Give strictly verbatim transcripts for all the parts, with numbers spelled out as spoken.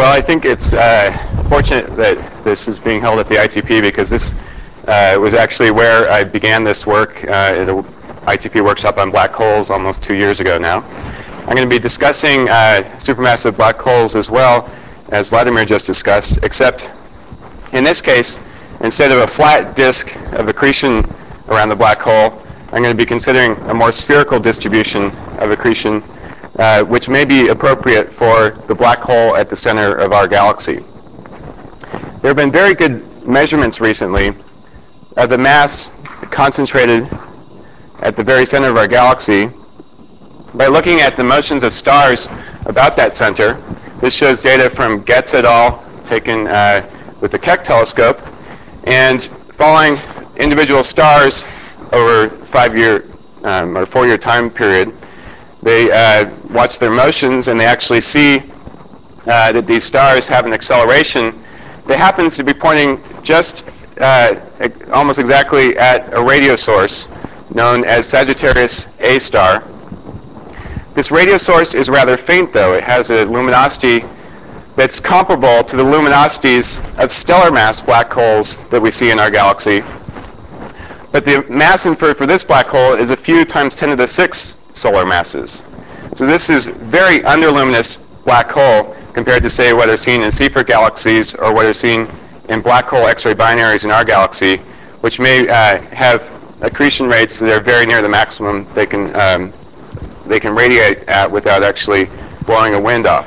Well, I think it's uh, fortunate that this is being held at the I T P, because this uh, was actually where I began this work uh, at an I T P workshop on black holes almost two years ago now. I'm going to be discussing uh, supermassive black holes as well, as Vladimir just discussed, except in this case, instead of a flat disk of accretion around the black hole, I'm going to be considering a more spherical distribution of accretion, uh, which may be appropriate for the black hole at the center of our galaxy. There have been very good measurements recently of the mass concentrated at the very center of our galaxy by looking at the motions of stars about that center. This shows data from Getz et al. Taken uh, with the Keck telescope, and following individual stars over five-year um, or four-year time period, they uh, watch their motions, and they actually see uh, that these stars have an acceleration that happens to be pointing just uh, almost exactly at a radio source known as Sagittarius A star. This radio source is rather faint, though. It has a luminosity that's comparable to the luminosities of stellar mass black holes that we see in our galaxy. But the mass inferred for this black hole is a few times ten to the sixth solar masses. So this is very underluminous black hole compared to, say, what are seen in Seyfert galaxies or what are seen in black hole X-ray binaries in our galaxy, which may uh, have accretion rates that are very near the maximum they can, um, they can radiate at without actually blowing a wind off.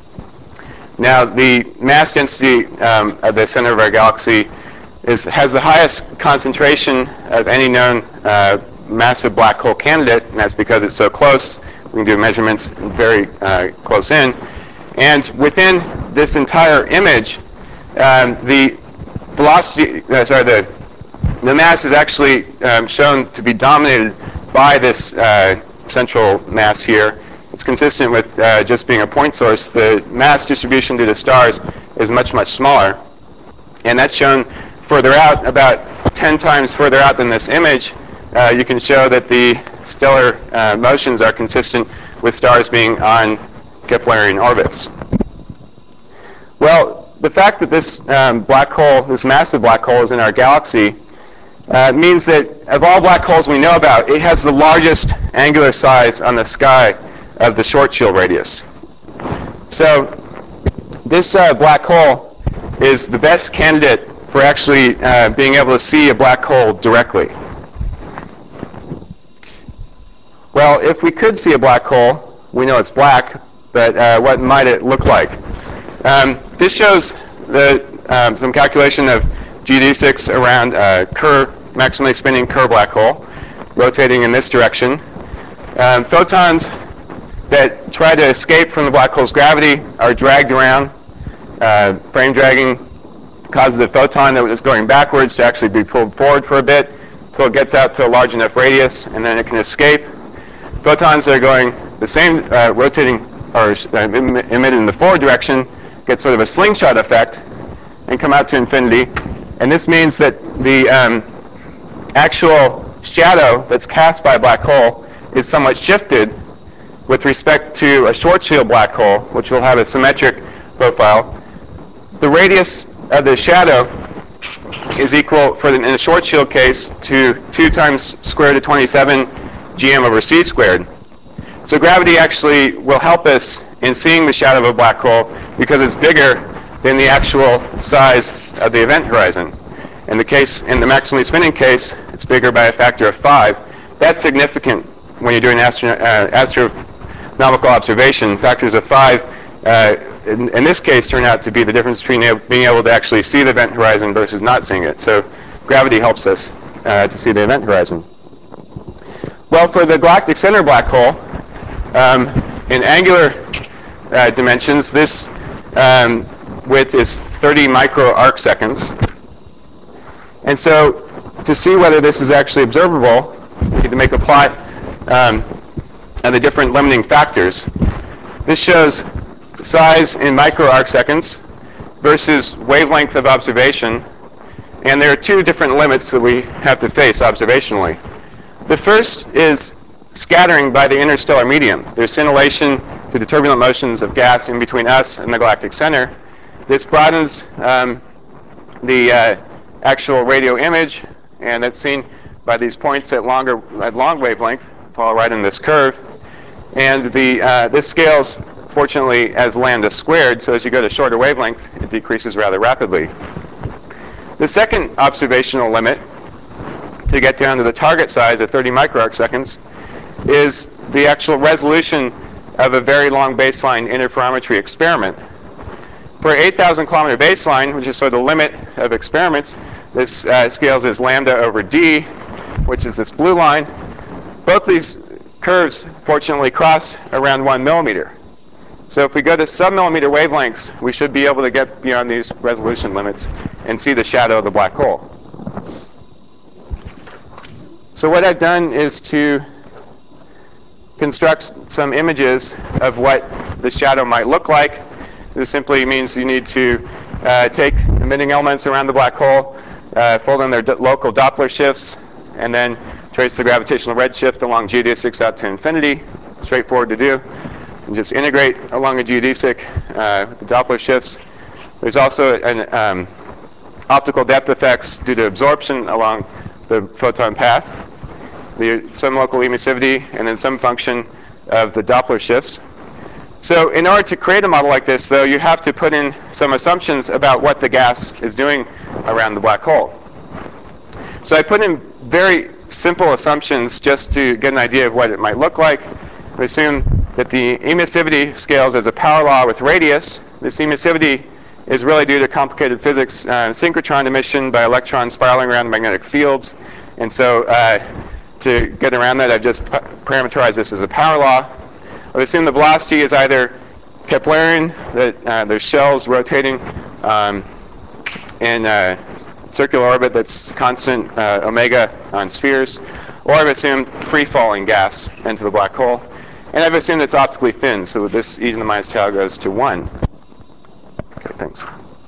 Now, the mass density um, of the center of our galaxy is, has the highest concentration of any known uh, massive black hole candidate, and that's because it's so close. We can do measurements very uh, close in. And within this entire image, um, the velocity, uh, sorry, the, the mass is actually um, shown to be dominated by this uh, central mass here. It's consistent with uh, just being a point source. The mass distribution to the stars is much, much smaller. And that's shown further out, about ten times further out than this image. Uh, you can show that the stellar uh, motions are consistent with stars being on Keplerian orbits. Well, the fact that this um, black hole, this massive black hole, is in our galaxy uh, means that of all black holes we know about, it has the largest angular size on the sky of the Schwarzschild radius. So this uh, black hole is the best candidate for actually uh, being able to see a black hole directly. Well, if we could see a black hole, we know it's black, but uh, what might it look like? Um, this shows the, um, some calculation of geodesics around a Kerr, maximally spinning Kerr black hole, rotating in this direction. Um, photons that try to escape from the black hole's gravity are dragged around. Uh, frame dragging causes a photon that was going backwards to actually be pulled forward for a bit until it gets out to a large enough radius, and then it can escape. Photons that are going the same, uh, rotating or uh, emitted in the forward direction, get sort of a slingshot effect and come out to infinity. And this means that the um, actual shadow that's cast by a black hole is somewhat shifted with respect to a Schwarzschild black hole, which will have a symmetric profile. The radius of the shadow is equal, for the, in the Schwarzschild case, to two times square root of twenty-seven G M over c squared. So gravity actually will help us in seeing the shadow of a black hole because it's bigger than the actual size of the event horizon. In the case, in the maximally spinning case, it's bigger by a factor of five. That's significant when you're doing astro uh, astronomical observation. Factors of five, uh, in, in this case, turn out to be the difference between being able to actually see the event horizon versus not seeing it. So gravity helps us uh, to see the event horizon. Well, for the galactic center black hole, um, in angular uh, dimensions, this um, width is thirty micro arc seconds. And so to see whether this is actually observable, we need to make a plot um, of the different limiting factors. This shows size in micro arc seconds versus wavelength of observation. And there are two different limits that we have to face observationally. The first is scattering by the interstellar medium. There's scintillation to the turbulent motions of gas in between us and the galactic center. this broadens um, the uh, actual radio image, and that's seen by these points at longer at long wavelength, fall right in this curve. And the uh, this scales, fortunately, as lambda squared, so as you go to shorter wavelength, it decreases rather rapidly. The second observational limit to get down to the target size at thirty microarc seconds is the actual resolution of a very long baseline interferometry experiment. For eight thousand kilometer baseline, which is sort of the limit of experiments, this uh, scales as lambda over d, which is this blue line. Both these curves, fortunately, cross around one millimeter. So if we go to sub-millimeter wavelengths, we should be able to get beyond these resolution limits and see the shadow of the black hole. So what I've done is to construct some images of what the shadow might look like. This simply means you need to uh, take emitting elements around the black hole, uh, fold in their local Doppler shifts, and then trace the gravitational redshift along geodesics out to infinity. Straightforward to do. And just integrate along a geodesic uh, with the Doppler shifts. There's also an um, optical depth effects due to absorption along the photon path, the, some local emissivity, and then some function of the Doppler shifts. So in order to create a model like this, though, you have to put in some assumptions about what the gas is doing around the black hole. So I put in very simple assumptions just to get an idea of what it might look like. We assume that the emissivity scales as a power law with radius. This emissivity is really due to complicated physics, uh, synchrotron emission by electrons spiraling around magnetic fields. And so uh, to get around that, I've just parameterized this as a power law. We assume the velocity is either Keplerian, that uh, there's shells rotating um, in a circular orbit that's constant uh, omega on spheres, or I've assumed free-falling gas into the black hole. And I've assumed it's optically thin, so this e to the minus tau goes to one. Okay, thanks.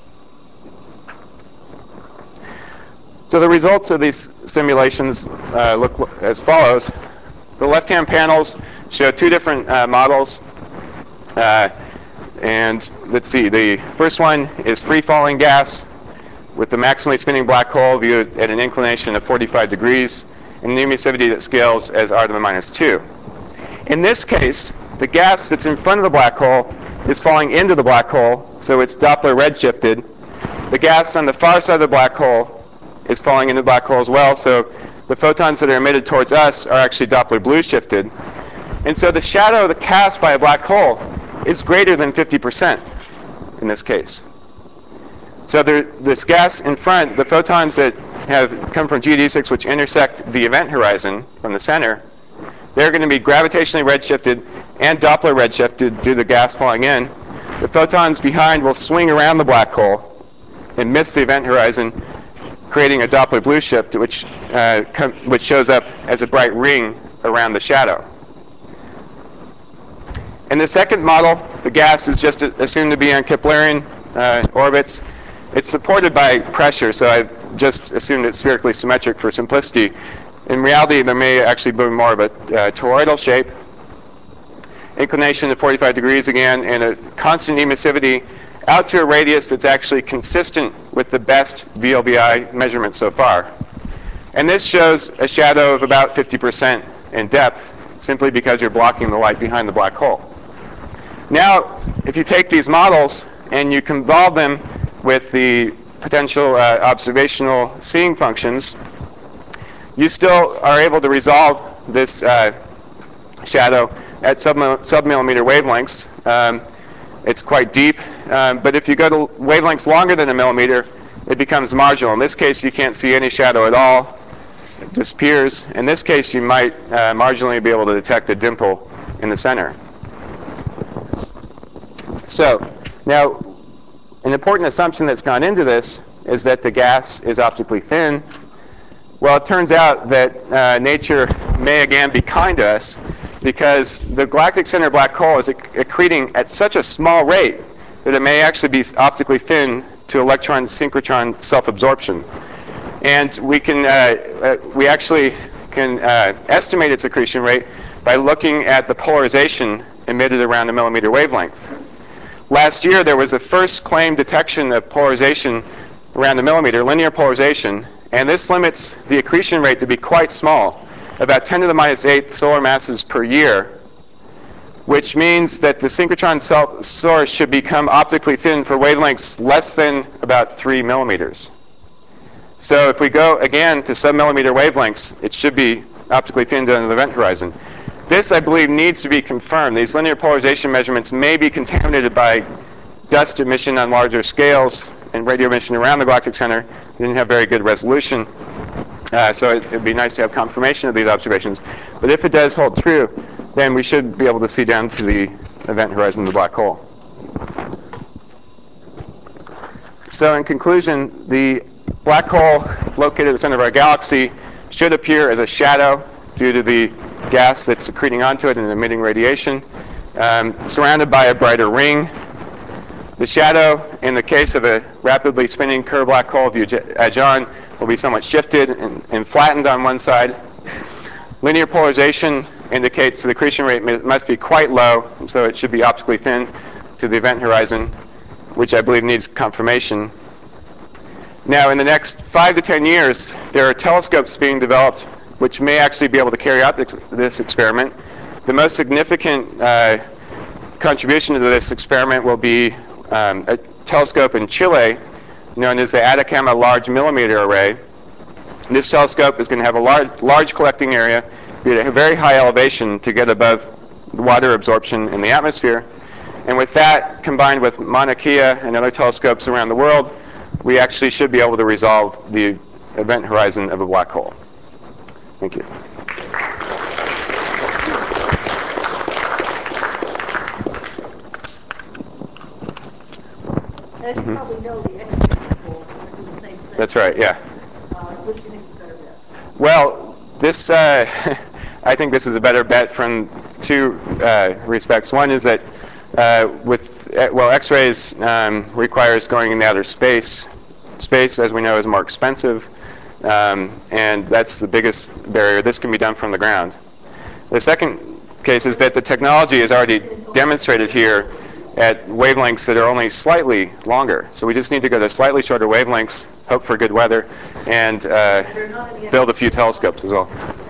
So the results of these simulations uh, look as follows. The left-hand panels show two different uh, models. Uh, and let's see, the first one is free-falling gas with the maximally spinning black hole viewed at an inclination of forty-five degrees and an emissivity that scales as r to the minus two. In this case, the gas that's in front of the black hole is falling into the black hole, so it's Doppler redshifted. The gas on the far side of the black hole is falling into the black hole as well, so the photons that are emitted towards us are actually Doppler blue shifted. And so the shadow that's cast by a black hole is greater than fifty percent in this case. So there, this gas in front, the photons that have come from geodesics which intersect the event horizon from the center, they're going to be gravitationally redshifted and Doppler redshifted due to the gas falling in. The photons behind will swing around the black hole and miss the event horizon, creating a Doppler blue shift, which, uh, which shows up as a bright ring around the shadow. In the second model, the gas is just assumed to be on Keplerian uh, orbits. It's supported by pressure, so I've just assumed it's spherically symmetric for simplicity. In reality, there may actually be more of a uh, toroidal shape. Inclination to forty-five degrees again, and a constant emissivity out to a radius that's actually consistent with the best V L B I measurement so far. And this shows a shadow of about fifty percent in depth, simply because you're blocking the light behind the black hole. Now, if you take these models and you convolve them with the potential uh, observational seeing functions, you still are able to resolve this uh, shadow at sub-millimeter wavelengths. Um, it's quite deep, um, but if you go to wavelengths longer than a millimeter, it becomes marginal. In this case, you can't see any shadow at all. It disappears. In this case, you might uh, marginally be able to detect a dimple in the center. So now, an important assumption that's gone into this is that the gas is optically thin. Well, it turns out that uh, nature may again be kind to us, because the galactic center black hole is accreting at such a small rate that it may actually be optically thin to electron synchrotron self-absorption. And we can, uh, uh, we actually can uh, estimate its accretion rate by looking at the polarization emitted around a millimeter wavelength. Last year, there was a first claimed detection of polarization around the millimeter, linear polarization, and this limits the accretion rate to be quite small, about ten to the minus eighth solar masses per year, which means that the synchrotron source should become optically thin for wavelengths less than about three millimeters. So if we go again to sub-millimeter wavelengths, it should be optically thinned under the event horizon. This, I believe, needs to be confirmed. These linear polarization measurements may be contaminated by dust emission on larger scales and radio emission around the galactic center. They didn't have very good resolution. Uh, so it would be nice to have confirmation of these observations. But if it does hold true, then we should be able to see down to the event horizon of the black hole. So in conclusion, the black hole located at the center of our galaxy should appear as a shadow due to the gas that's secreting onto it and emitting radiation, um, surrounded by a brighter ring. The shadow, in the case of a rapidly spinning Kerr black hole, if you edge on, will be somewhat shifted and, and flattened on one side. Linear polarization indicates the accretion rate must be quite low, and so it should be optically thin to the event horizon, which I believe needs confirmation. Now, in the next five to ten years, there are telescopes being developed which may actually be able to carry out this, this experiment. The most significant uh, contribution to this experiment will be um, a telescope in Chile known as the Atacama Large Millimeter Array. This telescope is going to have a large, large collecting area, be at a very high elevation to get above the water absorption in the atmosphere. And with that, combined with Mauna Kea and other telescopes around the world, we actually should be able to resolve the event horizon of a black hole. Thank you. As you mm-hmm. probably know, the X-ray will do the same thing. That's right, yeah. Uh, which do you think is a better bet? Well, this, uh, I think this is a better bet from two uh, respects. One is that uh, with, well, X-rays um, requires going into outer space. Space, as we know, is more expensive, um, and that's the biggest barrier. This can be done from the ground. The second case is that the technology is already demonstrated here at wavelengths that are only slightly longer. So we just need to go to slightly shorter wavelengths, hope for good weather, and uh, build a few telescopes as well.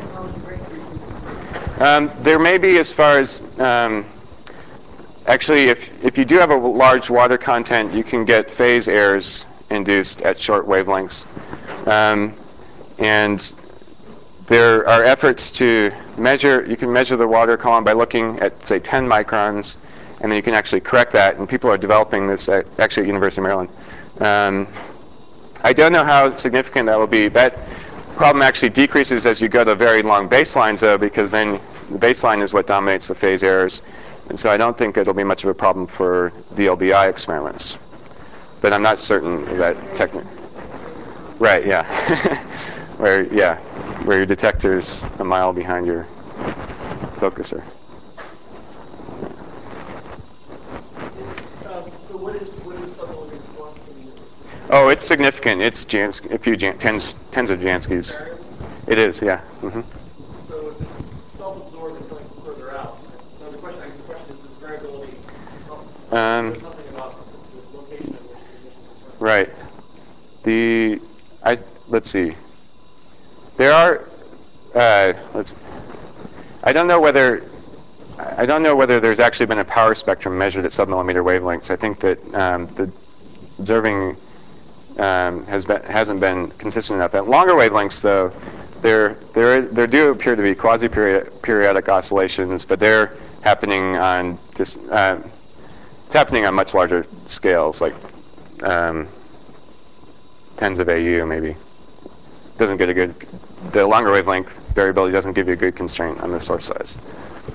Um, there may be, as far as, um, actually, if, if you do have a large water content, you can get phase errors induced at short wavelengths. Um, and there are efforts to measure, you can measure the water column by looking at, say, ten microns, and then you can actually correct that, and people are developing this at, actually at University of Maryland. Um, I don't know how significant that will be. That problem actually decreases as you go to very long baselines, though, because then the baseline is what dominates the phase errors. And so I don't think it'll be much of a problem for D L B I experiments. But I'm not certain of that technically. Right, yeah. where, yeah, where your detector's a mile behind your focuser. So what is what is sub-millimeter flux? Oh, it's significant. It's Jans a few Jan tens tens of Janskys. Variable? It is, yeah. Mm-hmm. So if it's self-absorbed and coming from further out, so the question, I guess the question is, does variability um, something about the location at which the emissions occur? Right. The I let's see. There are uh, let's. I don't know whether. I don't know whether there's actually been a power spectrum measured at submillimeter wavelengths. I think that um, the observing um, has been, hasn't been consistent enough. At longer wavelengths, though, there there is, there do appear to be quasi-periodic oscillations, but they're happening on just uh, it's happening on much larger scales, like um, tens of A U maybe. Doesn't get a good. The longer wavelength variability doesn't give you a good constraint on the source size.